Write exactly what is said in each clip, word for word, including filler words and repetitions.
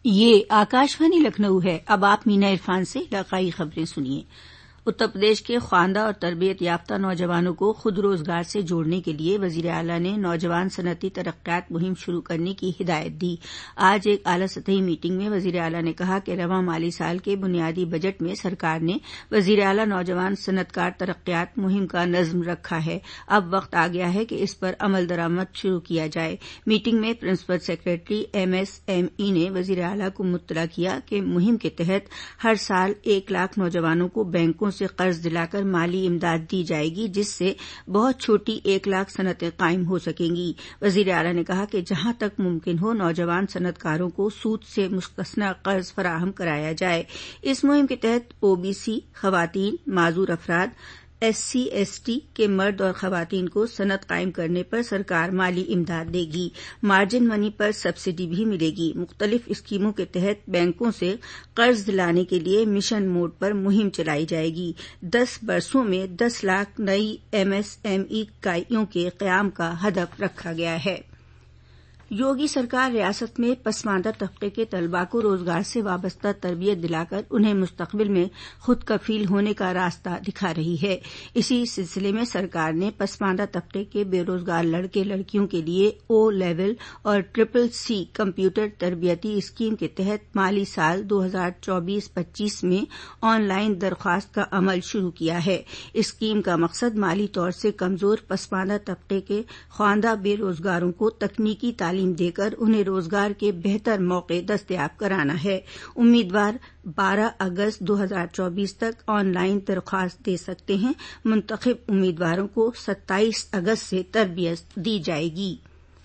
یہ آکاشوانی لکھنؤ ہے۔ اب آپ مینا عرفان سے علاقائی خبریں سنیے۔ اتر پردیش کے خواندہ اور تربیت یافتہ نوجوانوں کو خود روزگار سے جوڑنے کے لیے وزیر اعلیٰ نے نوجوان صنعتی ترقیات مہم شروع کرنے کی ہدایت دی۔ آج ایک اعلیٰ سطحی میٹنگ میں وزیر اعلیٰ نے کہا کہ رواں مالی سال کے بنیادی بجٹ میں سرکار نے وزیر اعلیٰ نوجوان صنعت کار ترقیات مہم کا نظم رکھا ہے۔ اب وقت آ گیا ہے کہ اس پر عمل درآمد شروع کیا جائے۔ میٹنگ میں principal secretary M S M E نے وزیر اعلیٰ کو مطلع کیا کہ مہم کے تحت ہر سال ایک لاکھ نوجوانوں کو بینکوں سے قرض دلا کر مالی امداد دی جائے گی، جس سے بہت چھوٹی ایک لاکھ صنعتیں قائم ہو سکیں گی۔ وزیر اعلیٰ نے کہا کہ جہاں تک ممکن ہو نوجوان صنعت کاروں کو سود سے مستثنی قرض فراہم کرایا جائے۔ اس مہم کے تحت او بی سی، خواتین، معذور افراد، ایس سی ایس ٹی کے مرد اور خواتین کو صنعت قائم کرنے پر سرکار مالی امداد دے گی۔ مارجن منی پر سبسڈی بھی ملے گی۔ مختلف اسکیموں کے تحت بینکوں سے قرض دلانے کے لیے مشن موڈ پر مہم چلائی جائے گی۔ دس برسوں میں دس لاکھ نئی ایم ایس ایم ای اکائیوں کے قیام کا ہدف رکھا گیا ہے۔ یوگی سرکار ریاست میں پسماندہ طبقے کے طلباء کو روزگار سے وابستہ تربیت دلا کر انہیں مستقبل میں خود کفیل ہونے کا راستہ دکھا رہی ہے۔ اسی سلسلے میں سرکار نے پسماندہ طبقے کے بے روزگار لڑکے لڑکیوں کے لیے او لیول اور ٹرپل سی کمپیوٹر تربیتی اسکیم کے تحت مالی سال دو ہزار چوبیس پچیس میں آن لائن درخواست کا عمل شروع کیا ہے۔ اسکیم کا مقصد مالی طور سے کمزور پسماندہ طبقے کے خواندہ بے روزگاروں کو تکنیکی تعلیم دے کر انہیں روزگار کے بہتر موقع دستیاب کرانا ہے۔ امیدوار بارہ اگست دو ہزار چوبیس تک آن لائن درخواست دے سکتے ہیں۔ منتخب امیدواروں کو ستائیس اگست سے تربیت دی جائے گی۔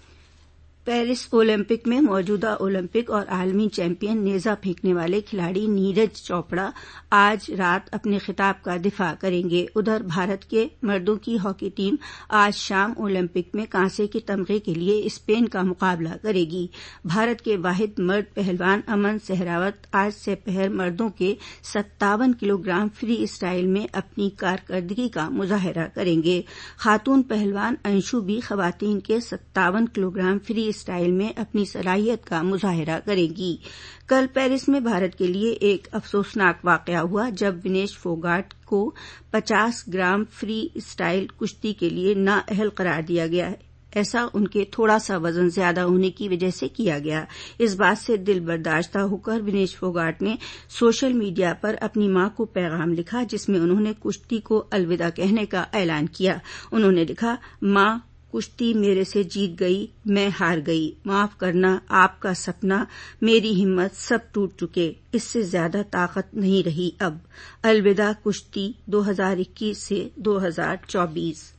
پیرس اولمپک میں موجودہ اولمپک اور عالمی چیمپئن نیزہ پھینکنے والے کھلاڑی نیرج چوپڑا آج رات اپنے خطاب کا دفاع کریں گے۔ ادھر بھارت کے مردوں کی ہاکی ٹیم آج شام اولمپک میں کانسے کے تمغے کے لیے اسپین کا مقابلہ کرے گی۔ بھارت کے واحد مرد پہلوان امن سہراوت آج سے پہر مردوں کے ستاون کلو گرام فری اسٹائل میں اپنی کارکردگی کا مظاہرہ کریں گے۔ خاتون پہلوان انشو بھی خواتین کے ستاون کلو گرام فری اسٹائل میں اپنی صلاحیت کا مظاہرہ کرے گی۔ کل پیرس میں بھارت کے لیے ایک افسوسناک واقعہ ہوا جب ونیش فوگاٹ کو پچاس گرام فری اسٹائل کشتی کے لیے نااہل قرار دیا گیا۔ ایسا ان کے تھوڑا سا وزن زیادہ ہونے کی وجہ سے کیا گیا۔ اس بات سے دل برداشتہ ہو کر ونیش فوگاٹ نے سوشل میڈیا پر اپنی ماں کو پیغام لکھا، جس میں انہوں نے کشتی کو الوداع کہنے کا اعلان کیا۔ انہوں نے لکھا، ماں کشتی میرے سے جیت گئی، میں ہار گئی، معاف کرنا آپ کا سپنا، میری ہمت سب ٹوٹ چکے، اس سے زیادہ طاقت نہیں رہی اب، الوداع کشتی دو ہزار اکیس سے دو ہزار چوبیس۔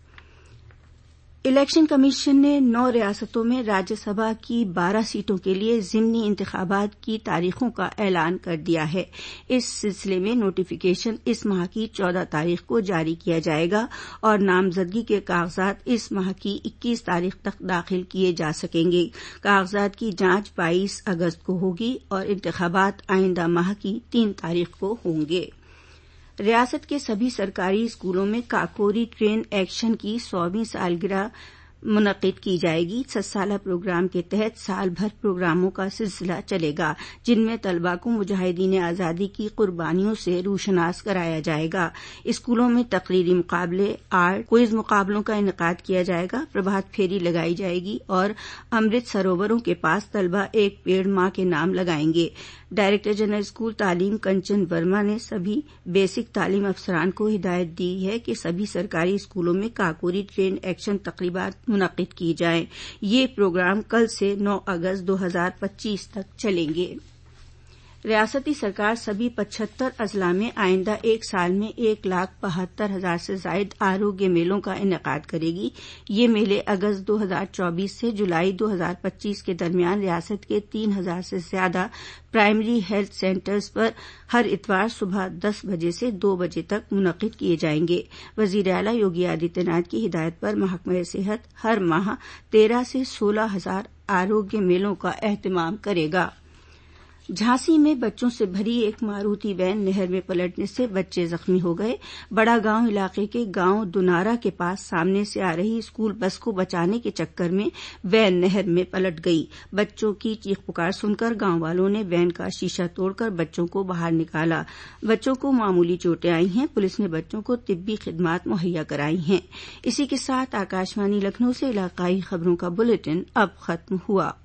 الیکشن کمیشن نے نو ریاستوں میں راجیہ سبھا کی بارہ سیٹوں کے لیے ضمنی انتخابات کی تاریخوں کا اعلان کر دیا ہے۔ اس سلسلے میں نوٹیفیکیشن اس ماہ کی چودہ تاریخ کو جاری کیا جائے گا اور نامزدگی کے کاغذات اس ماہ کی اکیس تاریخ تک داخل کیے جا سکیں گے۔ کاغذات کی جانچ بائیس اگست کو ہوگی اور انتخابات آئندہ ماہ کی تین تاریخ کو ہوں گے۔ ریاست کے سبھی سرکاری اسکولوں میں کاکوری ٹرین ایکشن کی سوویں سالگرہ منعقد کی جائے گی۔ ست سالہ پروگرام کے تحت سال بھر پروگراموں کا سلسلہ چلے گا، جن میں طلباء کو مجاہدین آزادی کی قربانیوں سے روشناس کرایا جائے گا۔ اسکولوں میں تقریری مقابلے، آرٹ، کوئز مقابلوں کا انعقاد کیا جائے گا، پربھات پھیری لگائی جائے گی اور امرت سرووروں کے پاس طلباء ایک پیڑ ماں کے نام لگائیں گے۔ ڈائریکٹر جنرل اسکول تعلیم کنچن ورما نے سبھی بیسک تعلیم افسران کو ہدایت دی ہے کہ سبھی سرکاری اسکولوں میں کاکوری ٹرین ایکشن تقریبات منعقد کی جائیں۔ یہ پروگرام کل سے نو اگست دو ہزار پچیس تک چلیں گے۔ ریاستی سرکار سبھی پچہتر اضلاع میں آئندہ ایک سال میں ایک لاکھ بہتر ہزار سے زائد آروگیہ میلوں کا انعقاد کرے گی۔ یہ میلے اگست دو ہزار چوبیس سے جولائی دو ہزار پچیس کے درمیان ریاست کے تین ہزار سے زیادہ پرائمری ہیلتھ سینٹرز پر ہر اتوار صبح دس بجے سے دو بجے تک منعقد کیے جائیں گے۔ وزیر اعلیٰ یوگی آدتیہ ناتھ کی ہدایت پر محکمہ صحت ہر ماہ تیرہ سے سولہ ہزار آروگیہ میلوں کا اہتمام کرے گا۔ جھانسی میں بچوں سے بھری ایک ماروتی وین نہر میں پلٹنے سے بچے زخمی ہو گئے۔ بڑا گاؤں علاقے کے گاؤں دنارا کے پاس سامنے سے آ رہی اسکول بس کو بچانے کے چکر میں وین نہر میں پلٹ گئی۔ بچوں کی چیخ پکار سن کر گاؤں والوں نے وین کا شیشہ توڑ کر بچوں کو باہر نکالا۔ بچوں کو معمولی چوٹیں آئی ہیں۔ پولیس نے بچوں کو طبی خدمات مہیا کرائی ہیں۔ اسی کے ساتھ آکاشوانی لکھنؤ سے علاقائی خبروں کا بلیٹن اب ختم ہوا۔